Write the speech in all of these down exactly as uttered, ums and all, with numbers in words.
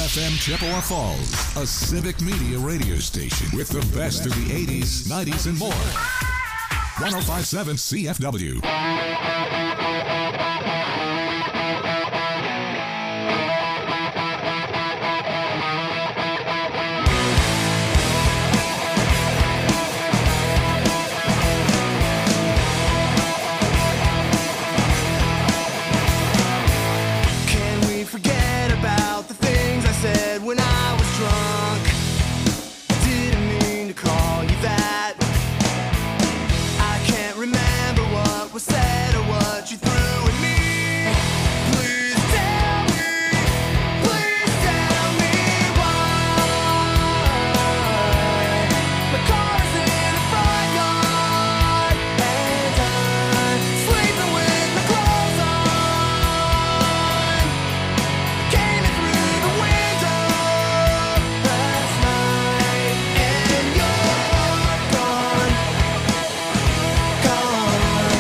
F M Chippewa Falls, a civic media radio station with the best of the eighties, nineties, and more. one oh five point seven C F W. When I was drunk, didn't mean to call you that. I can't remember what was said or what you threw at me. Please tell me, please tell me why. My car's in the front yard and I'm sleeping with my clothes on. Came in through the window last night and you're gone, gone.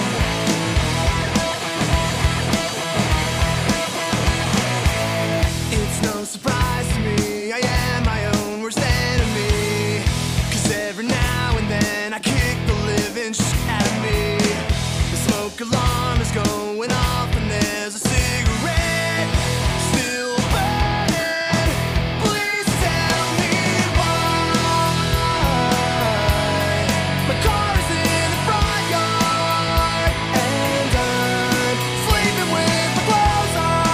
It's no surprise to me, I am my own worst enemy. Cause every now and then I kick the living shit out of me. The smoke alarm is going off and there's a cigarette still burning. Please tell me why. My car's in the front yard and I'm sleeping with my clothes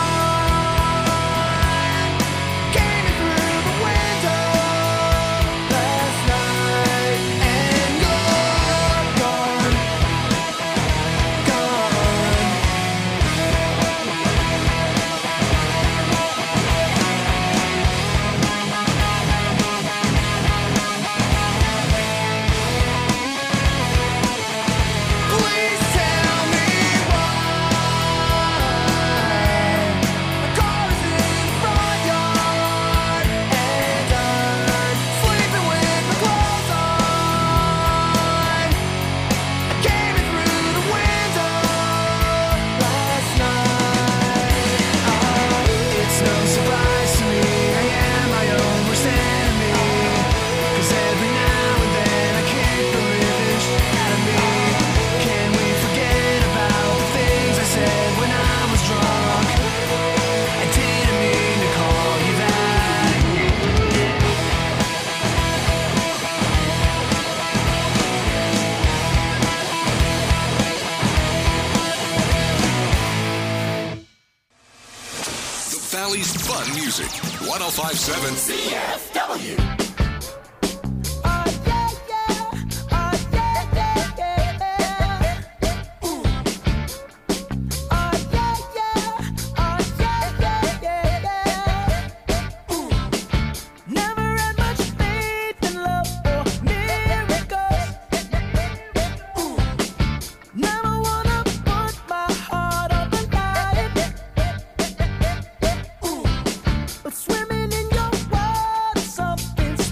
on. Came in through the window last night and you're gone, gone. Please tell me why. My car's in the front yard and I'm sleeping with my clothes on. I came in through the window last night. It's no surprise to me, I am my own worst enemy. Cause every now and then I kick the living shit out of me. Can we forget about the things I said when I was drunk? I didn't mean to call you that. The Valley's fun music. one oh five point seven C F W. Never had much faith in love or miracles. Never wanna put my heart on the line. But swimming in your water, something's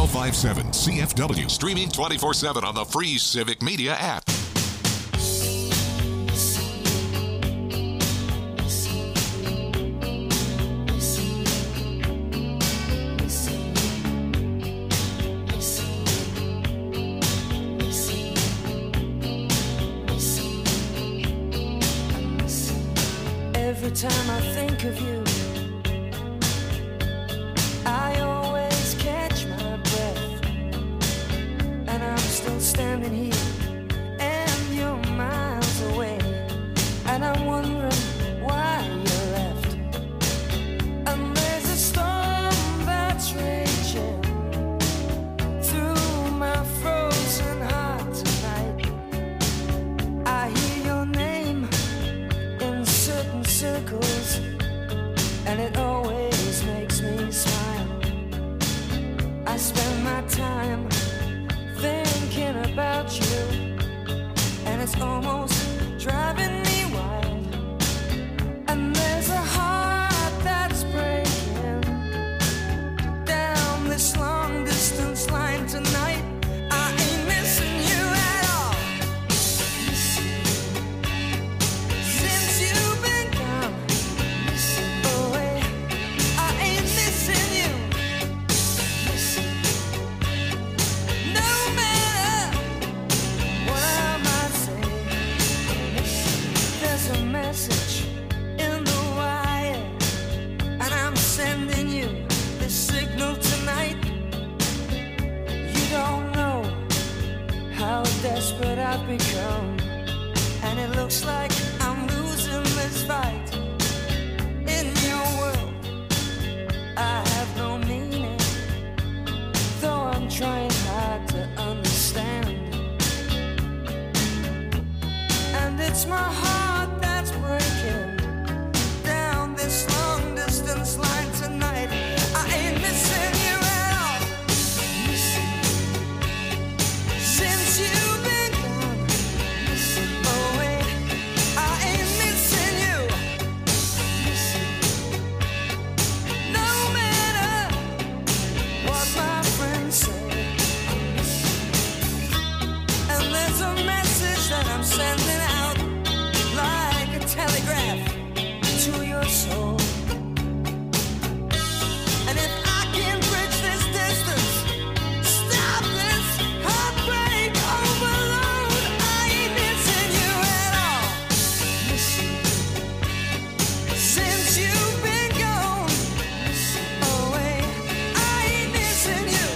oh five seven C F W. Streaming twenty-four seven on the free Civic Media app. Every time I think of you, I always catch my breath, and I'm still standing here, and you're miles away, and I'm wondering why you left. And there's a storm that's raging through my frozen heart tonight. I hear your name in certain circles, and it always makes me smile. I spend my time thinking about you, and it's almost driving me wild. And there's a heart that's breaking down this long distance line tonight. I ain't missing you at all. Since you've been gone away, I ain't missing you. No matter what I might say, there's a message in the wire, and I'm sending you this signal tonight. You don't know how desperate I've become, and it looks like I'm losing this fight. In your world, I have no meaning, though I'm trying hard to understand. And it's my heart that's breaking down this long distance line tonight. I ain't missing you at all. Since you've been gone away, I ain't missing you. No matter what my friends say. And there's a message that I'm sending out like a telegraph to your soul. And if I can bridge this distance, stop this heartbreak overload, I ain't missing you at all. Since you've been gone away, I ain't missing you.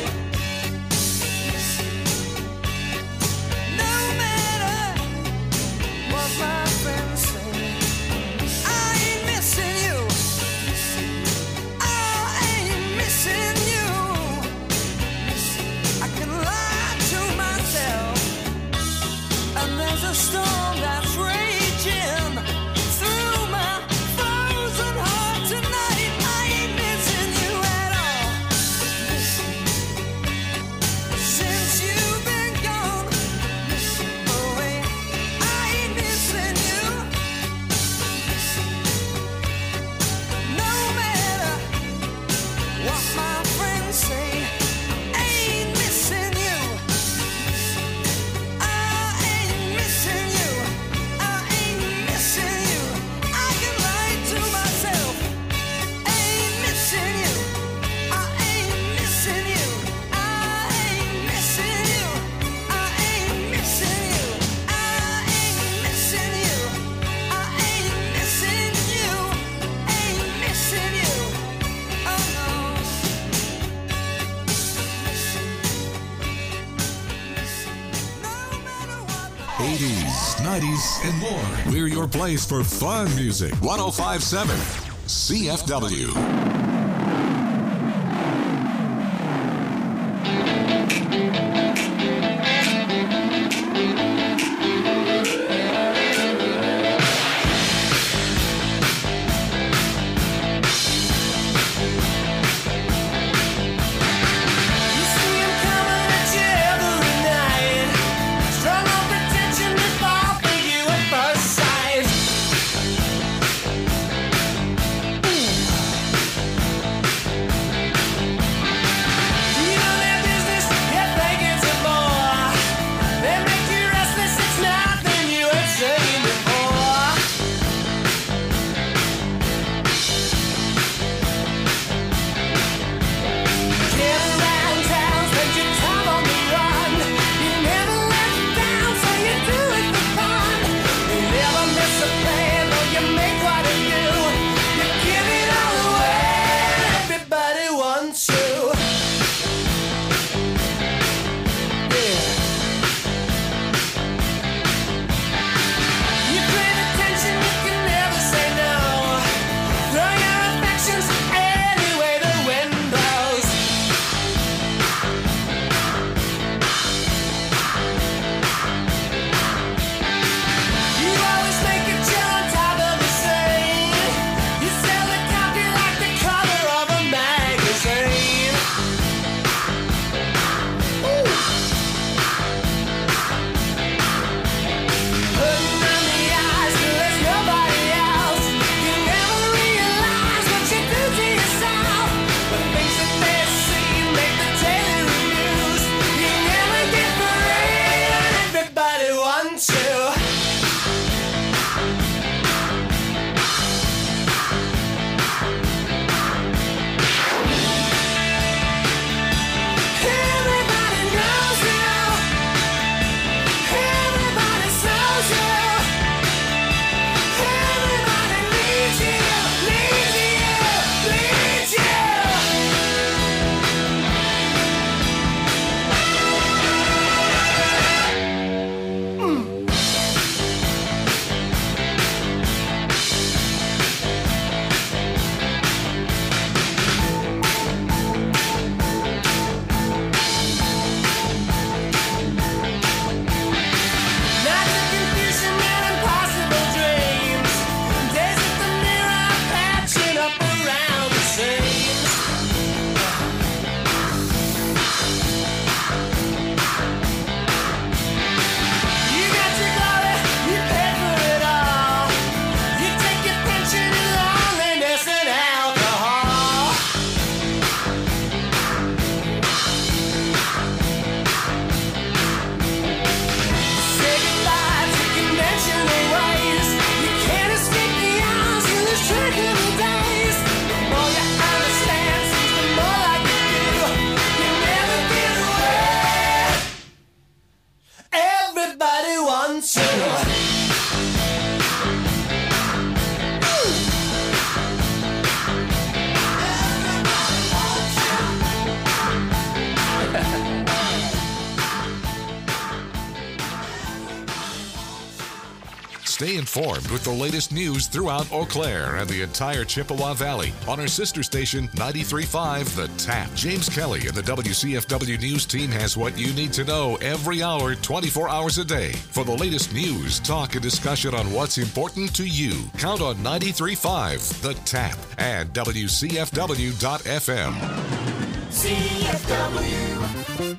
No matter what my friends say, I ain't missing you. I ain't missing you. I can lie to myself, and there's a storm that's raging through my frozen heart tonight. I ain't missing you at all. Since you've been gone away, I ain't missing you. No matter what my friends say, I ain't missing you. I ain't missing you. I ain't missing you. I can lie to myself. I ain't missing you. I ain't missing you. I ain't missing you. I ain't missing you. I ain't missing you. I ain't missing you. Ain't missing you. Oh no. No matter what. eighties, nineties, and more. We're your place for fun music. one oh five seven C F W. You see him coming at you every night. Strong on pretension to fall for you at first sight. Ooh. Stay informed with the latest news throughout Eau Claire and the entire Chippewa Valley on our sister station ninety-three point five The Tap. James Kelly and the W C F W News team has what you need to know every hour, twenty-four hours a day. For the latest news, talk, and discussion on what's important to you, count on ninety-three point five The Tap and W C F W dot F M. C F W.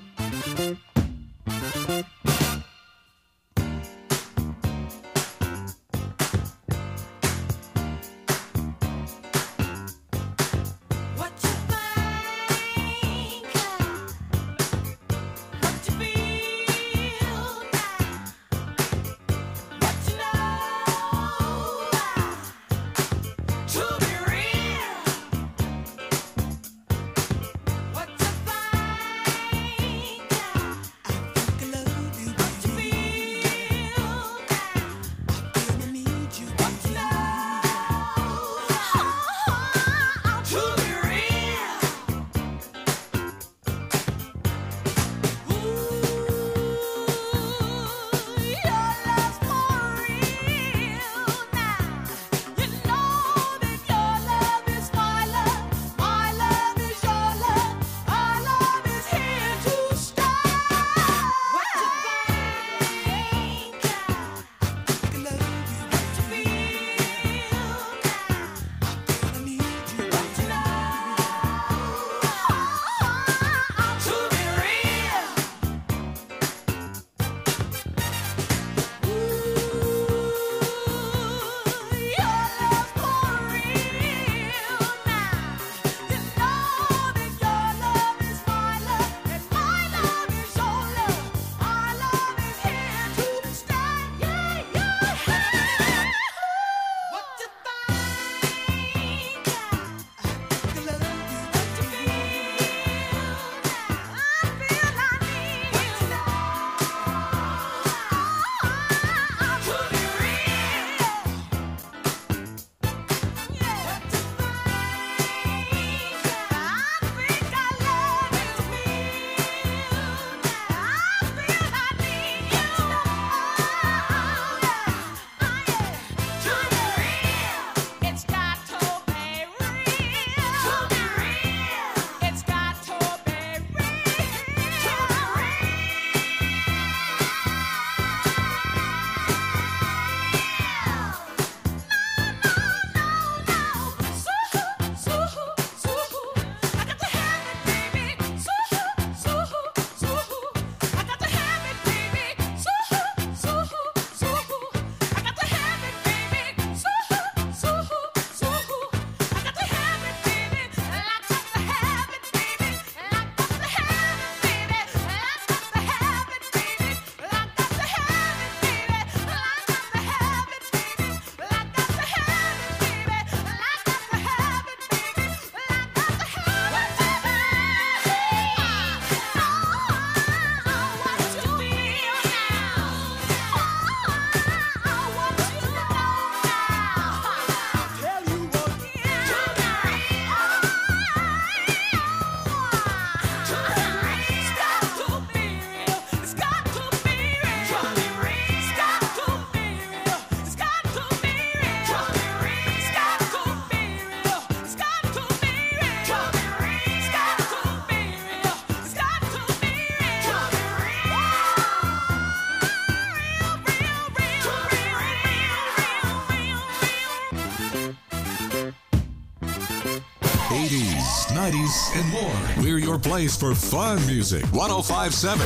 eighties, nineties, and more. We're your place for fun music. one oh five point seven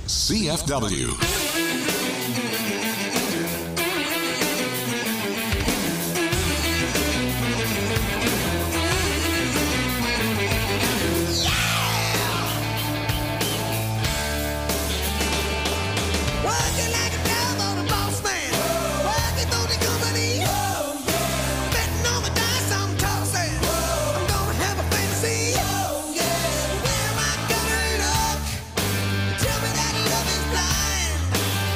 C F W. Working like a dove on a boss man. Working for the company. Betting on the dice I'm tossing. I'm gonna have a fantasy. Where am I gonna look? Tell me that love is blind.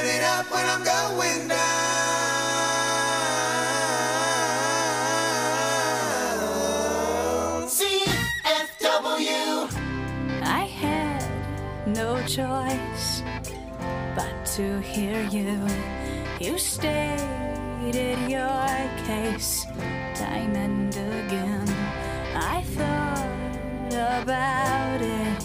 turn it up when I'm going down. C F W. I had no choice but to hear you. You stated your case time and again. I thought about it.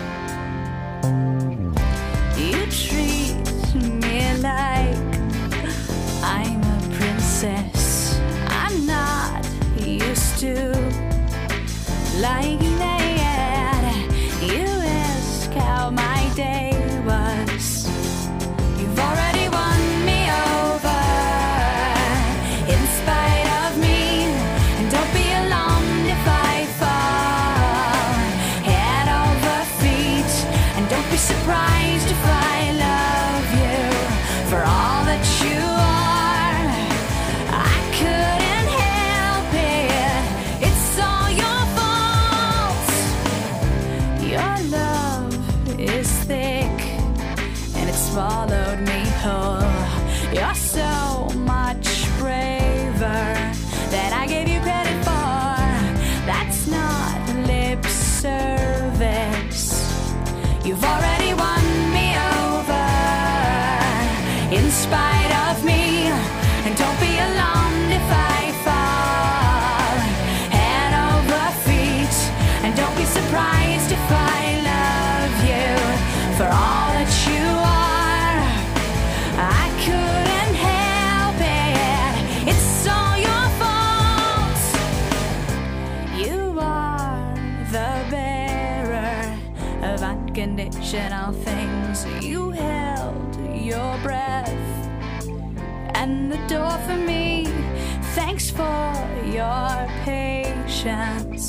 You treat me like I'm a princess. I'm not used to like that. You ask how my day was. You've already won me over in spite of me. And don't be alarmed if I fall head over feet. And don't be surprised if I love you for all that you are. I couldn't help it. It's all your fault. Your love is thick and it's swallowed me whole. You're so much braver than I gave you credit for. That's not lip service. You've already won me over in spite of me. And don't be alarmed if I fall head over feet. And don't be surprised if I love you for all that you are. I couldn't help it. It's all your fault. You are the bearer of unconditional things. You held your breath and the door for me. Thanks for your patience.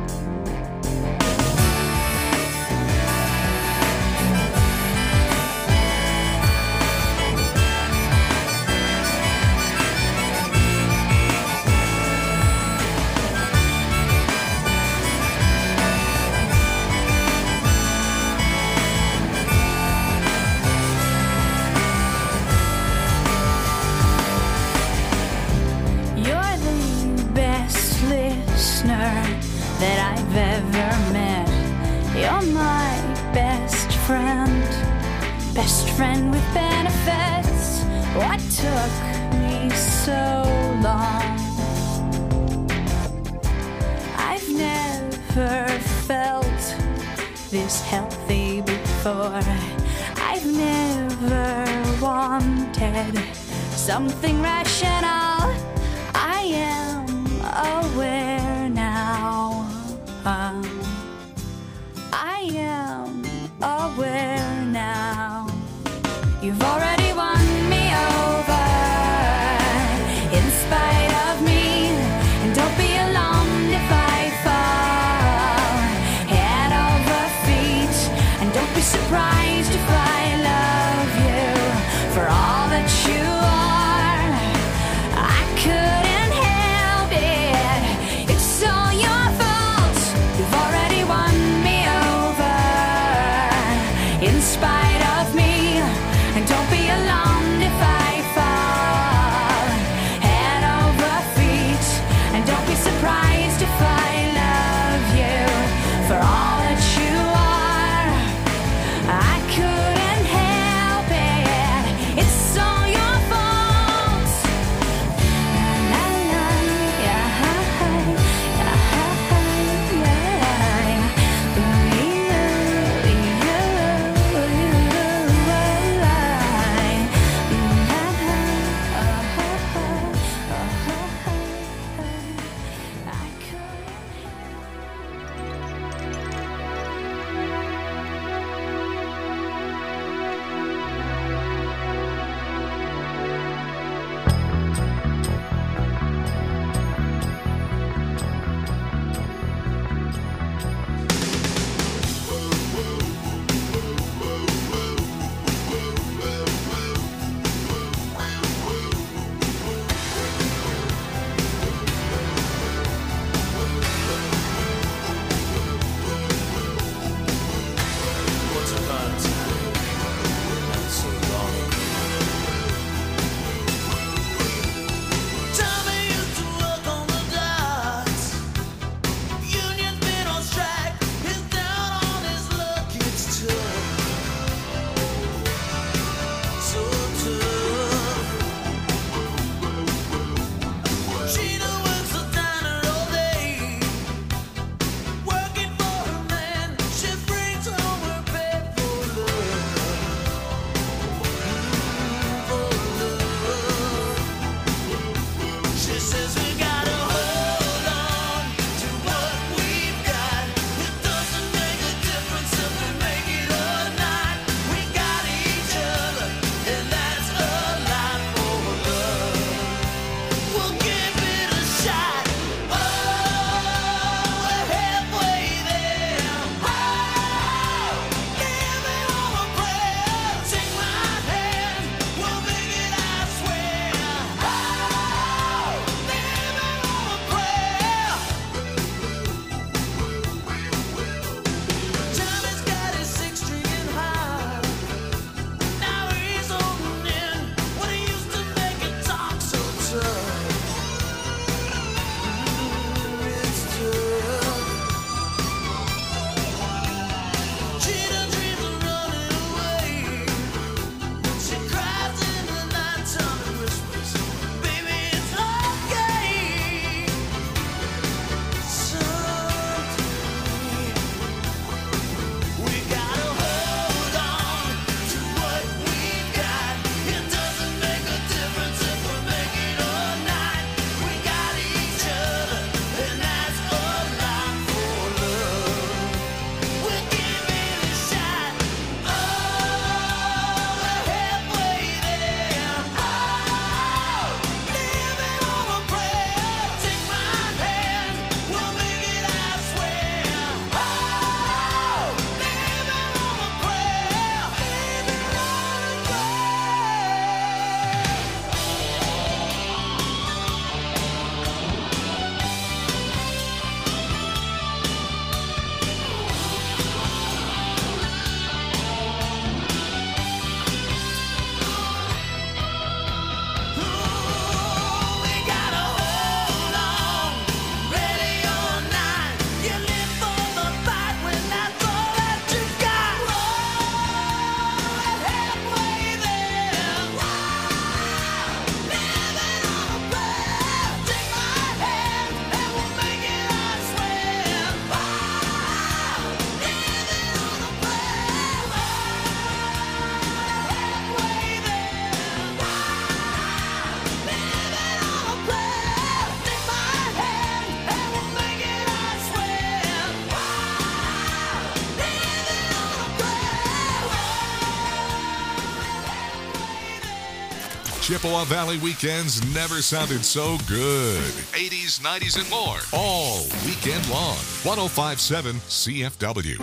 You're the best listener that I've ever met. You're my best friend, best friend with benefits. What took me so long? I've never felt this healthy before. I've never wanted something rational. I am aware now. Um, I am aware now. You've already won me over in spite of me. And don't be alarmed if I fall head over feet. And don't be surprised if I love you for all that you are. I couldn't help it. It's all your fault. You've already won me over in spite of me. And don't be Chippewa Valley weekends never sounded so good. eighties, nineties, and more. All weekend long. one oh five point seven C F W.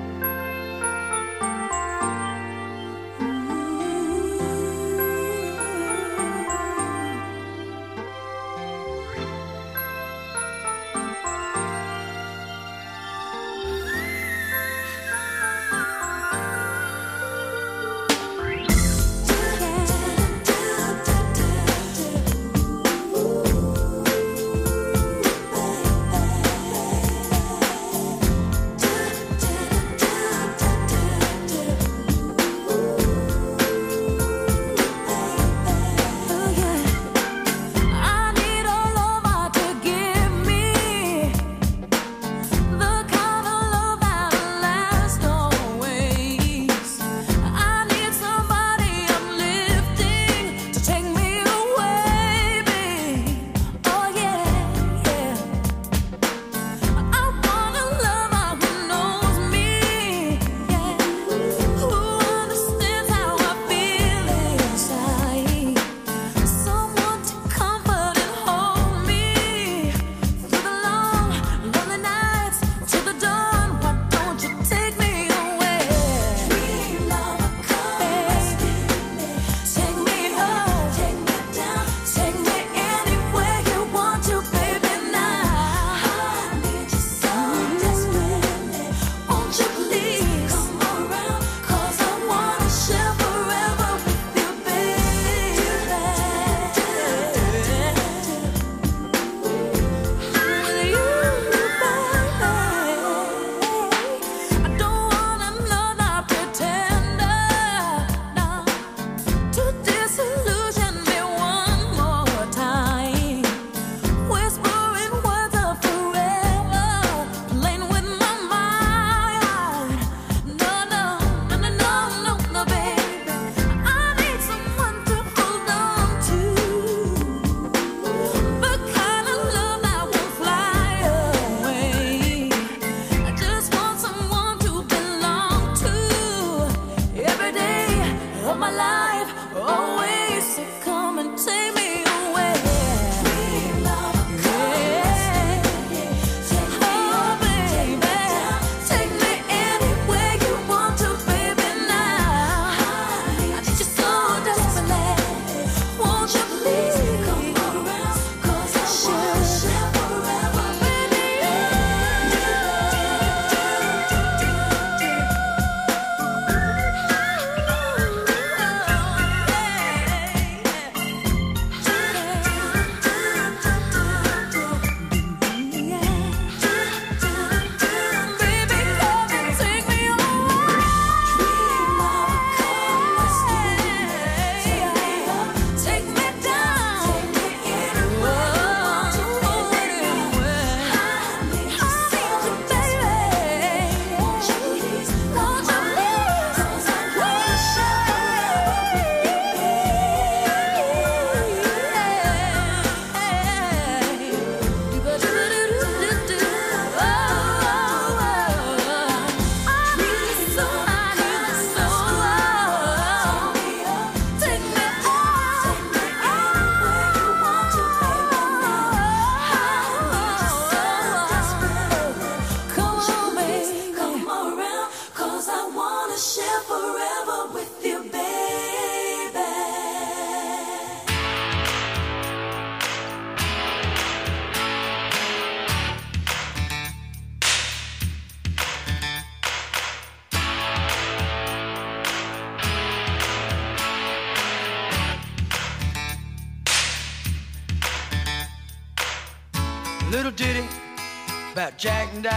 Little ditty about Jack and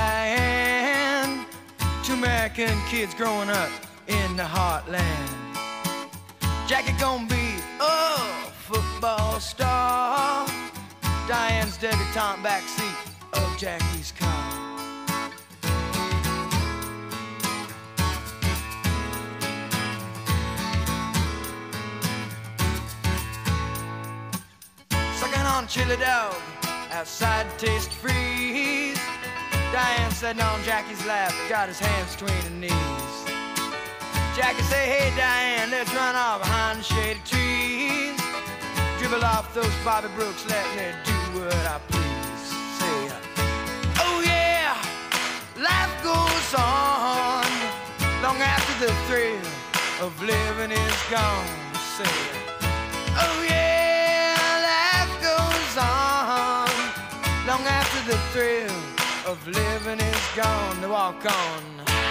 Diane, two American kids growing up in the heartland. Jackie gonna be a football star, Diane's debutante backseat of Jackie's car. Sucking on a chili dog outside the Taste Freeze. Diane sitting on Jackie's lap, got his hands between her knees. Jackie say, hey Diane, let's run off behind the shady trees. Buckle off those Bobby Brooks, let me do what I please. Say, oh yeah, life goes on long after the thrill of living is gone. Say, oh yeah, life goes on long after the thrill of living is gone. To walk on.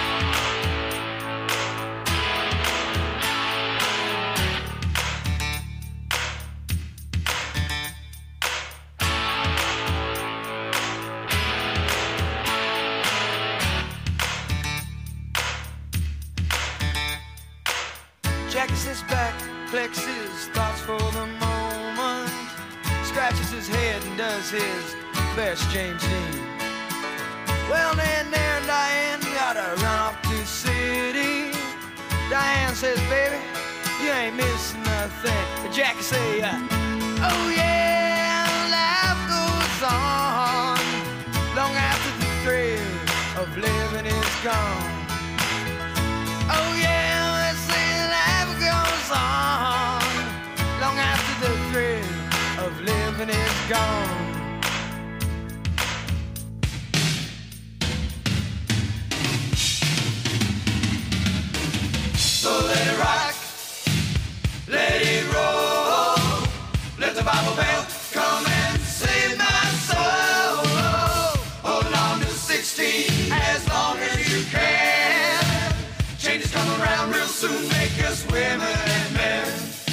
Jackie sits back, collects his thoughts for the moment, scratches his head and does his best James Dean. Well, then there Diane gotta run off to the city. Diane says, baby, you ain't missing nothing. And Jackie say, uh, oh yeah, life goes on long after the thrill of living is gone. Oh yeah, they say life goes on long after the thrill of living is gone. So let it rock, let it roll, let the Bible belt come and save my soul. Hold on to sixteen as long as you can. Changes come around real soon, make us women and men.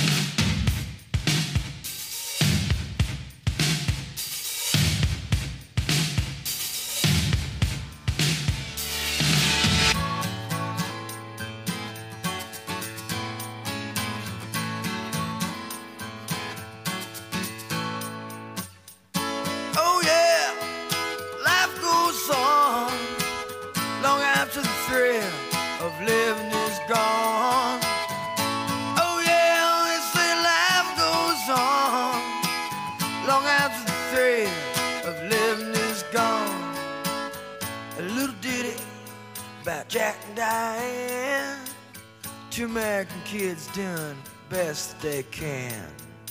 Oh yeah, life goes on long after the thrill of living is gone. Oh yeah, they say life goes on long after the thrill of living is gone. A little ditty about Jack and Diane, two American kids doing the best they can.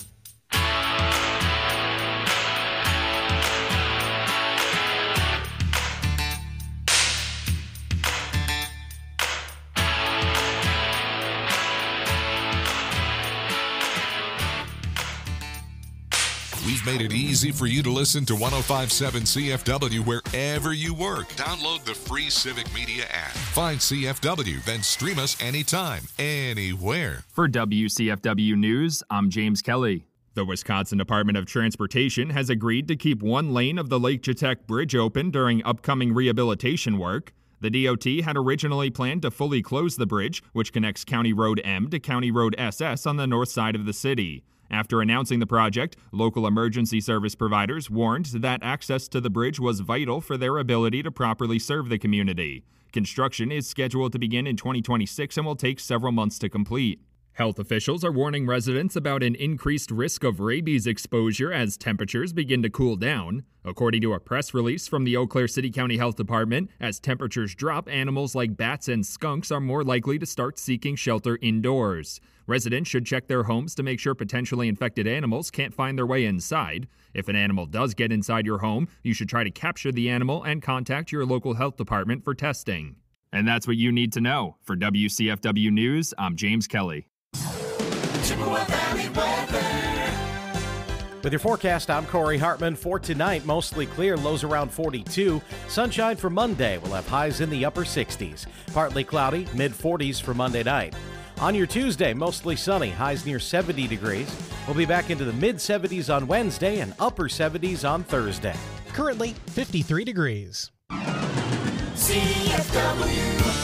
We've made it easy for you to listen to one oh five point seven C F W wherever you work. Download the free Civic Media app. Find C F W, then stream us anytime, anywhere. For W C F W News, I'm James Kelly. The Wisconsin Department of Transportation has agreed to keep one lane of the Lake Chetek Bridge open during upcoming rehabilitation work. The D O T had originally planned to fully close the bridge, which connects County Road M to County Road S S on the north side of the city. After announcing the project, local emergency service providers warned that access to the bridge was vital for their ability to properly serve the community. Construction is scheduled to begin in twenty twenty-six and will take several months to complete. Health officials are warning residents about an increased risk of rabies exposure as temperatures begin to cool down. According to a press release from the Eau Claire City County Health Department, as temperatures drop, animals like bats and skunks are more likely to start seeking shelter indoors. Residents should check their homes to make sure potentially infected animals can't find their way inside. If an animal does get inside your home, you should try to capture the animal and contact your local health department for testing. And that's what you need to know. For W C F W News, I'm James Kelly. Chippewa Valley weather. With your forecast, I'm Corey Hartman. For tonight, mostly clear, lows around forty-two. Sunshine for Monday. We'll have highs in the upper sixties. Partly cloudy, mid forties for Monday night. On your Tuesday, mostly sunny, highs near seventy degrees. We'll be back into the mid seventies on Wednesday and upper seventies on Thursday. Currently fifty-three degrees. C F W.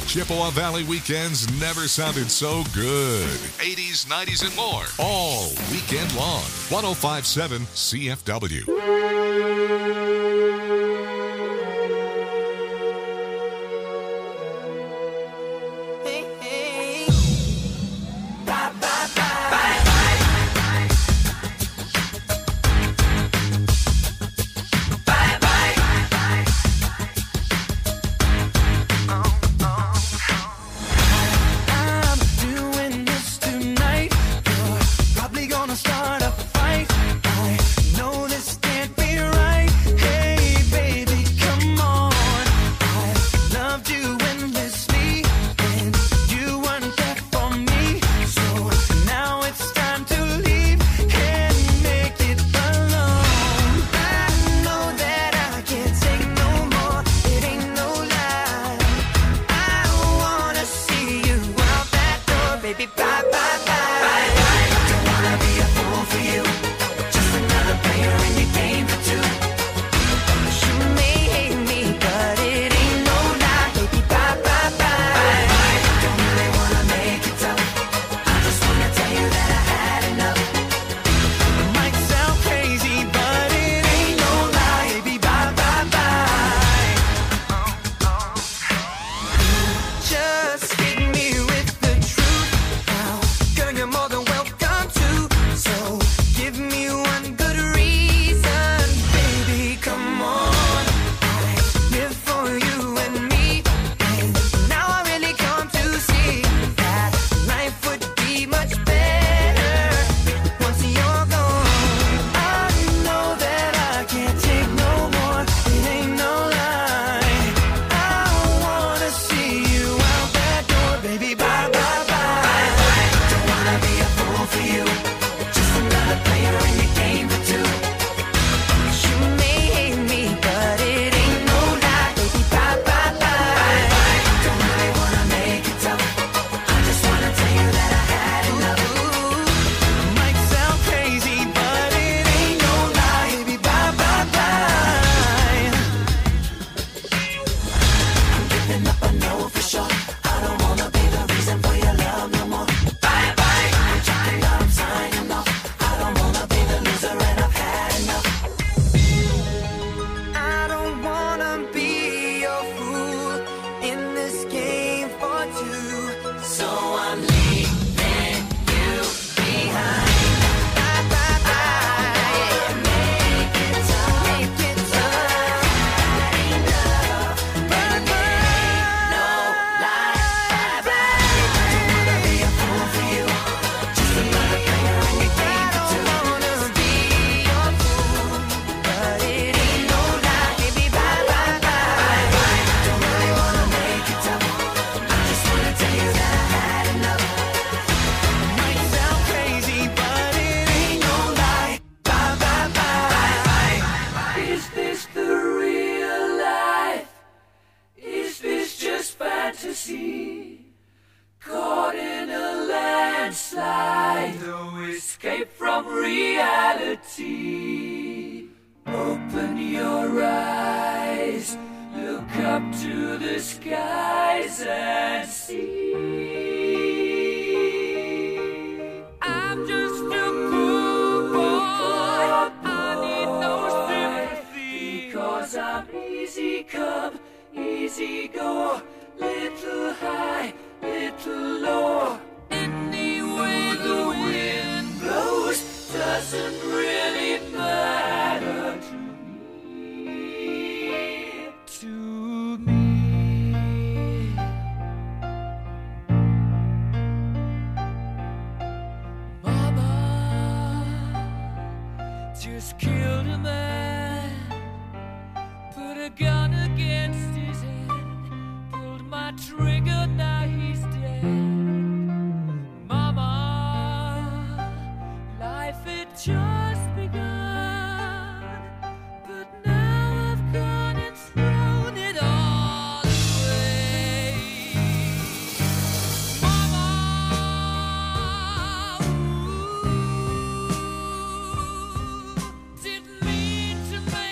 Chippewa Valley weekends never sounded so good. eighties, nineties, and more. All weekend long. one oh five point seven C F W.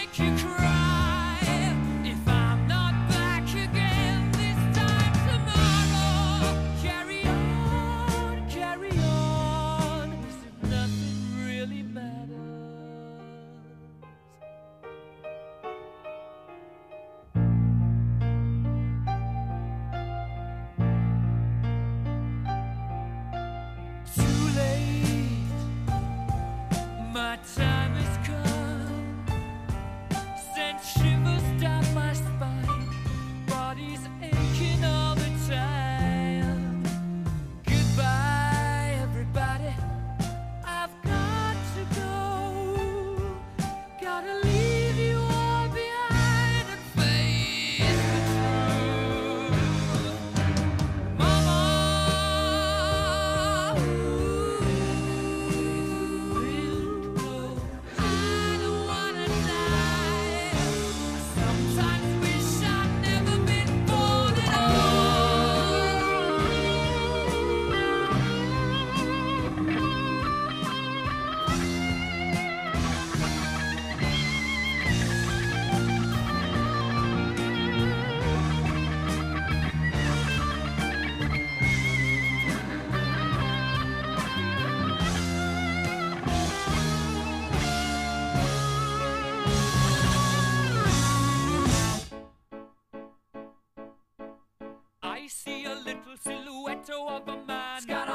If I'm not back again this time tomorrow.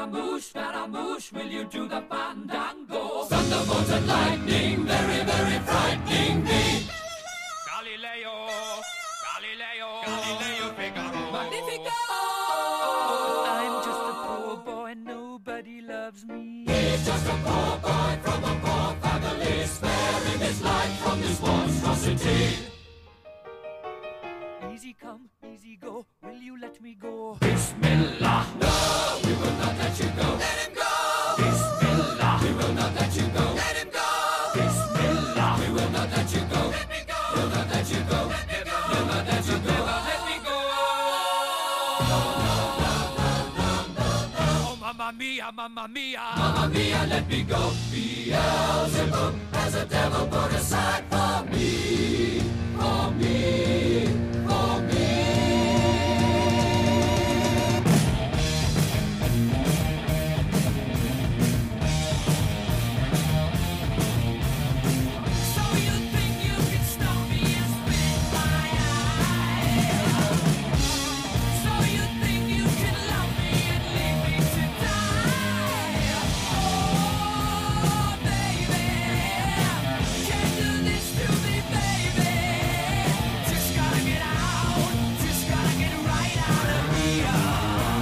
Scaramouche, Scaramouche, will you do the fandango? Thunderbolt and lightning, very, very frightening me. Galileo, Galileo, Galileo Figaro. Magnifico! I'm just a poor boy, nobody loves me. He's just a poor boy from a poor family, sparing his life from this monstrosity. Easy come, easy go, will you let me go? Bismillah, no, we will not let you go. Let him go. Bismillah, we will not let you go. Let him go. Bismillah, we will not let you go. Let me go. We'll not let you go. Let me go. We'll not let you go. Let me go. Oh, mamma mia, mamma mia. Mamma mia, let me go. Beelzebub has a devil put aside for me, for me, for me. So you think you can stop me and spit my eye? So you think you can love me and leave me to die? Oh, baby, can't do this to me, baby. Just gotta get out, just gotta get right out of here.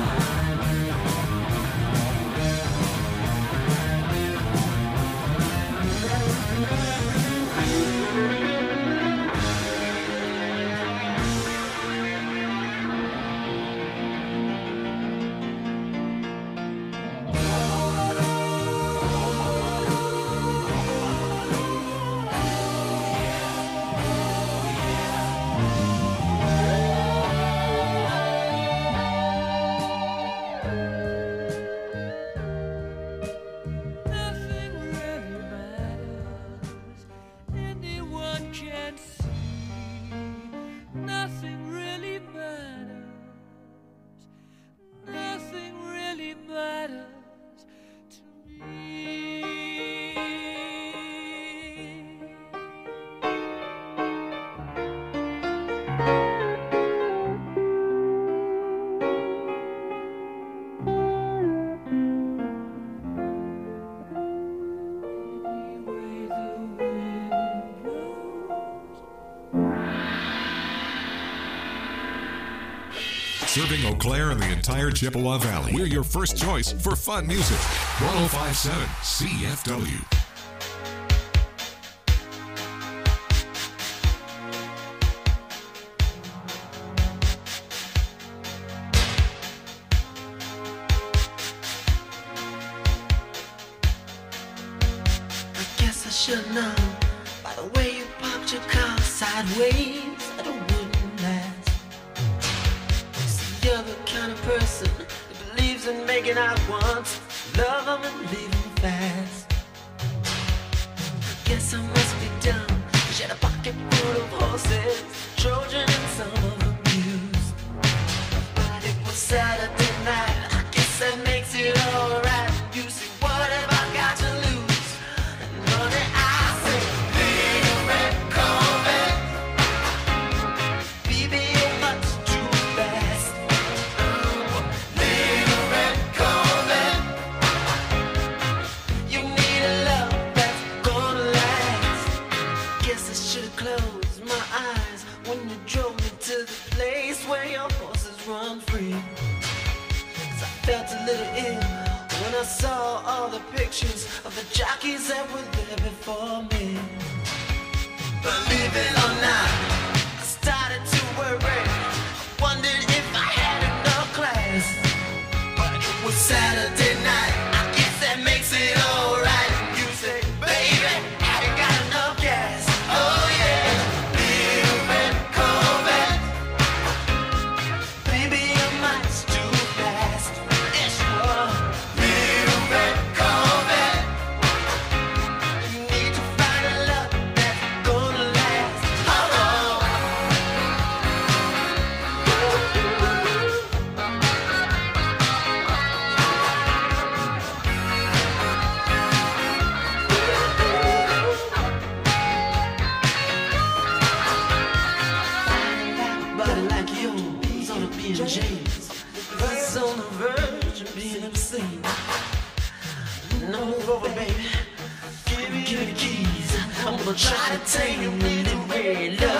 Nothing really matters. Anyone can see. Nothing really matters. Nothing really matters to me. Any way the wind blows. Serving Eau Claire and the entire Chippewa Valley. We're your first choice for fun music. one oh five point seven C F W. I guess I should know by the way you parked your car sideways that it wouldn't last. See, you're the kind of person that believes in making out once, love them and leave them fast. I guess I must be dumb. She had a pocket full of horses, Trojan and some of them used. But it was Saturday night. I guess that makes it alright. You see, what have I got to lose? And honey, I say, little red Corvette, baby, you're much too fast. Oh, little red Corvette, you need a love that's gonna last. Guess I should've closed my eyes when you drove me to the place where your horses run free. 'Cause I felt a little ill when I saw all the pictures of the jockeys that were there before me. Believe it or not, I started to worry. I wondered if I had enough class. But it was Saturday night, I guess that makes it alright. You say, baby, I ain't got enough gas. Oh yeah, little red Corvette, baby, you're much too fast. Yes, you are. Little red Corvette, you need to find move over, baby. Give me, give me the keys. I'm gonna try to take you anywhere. Love.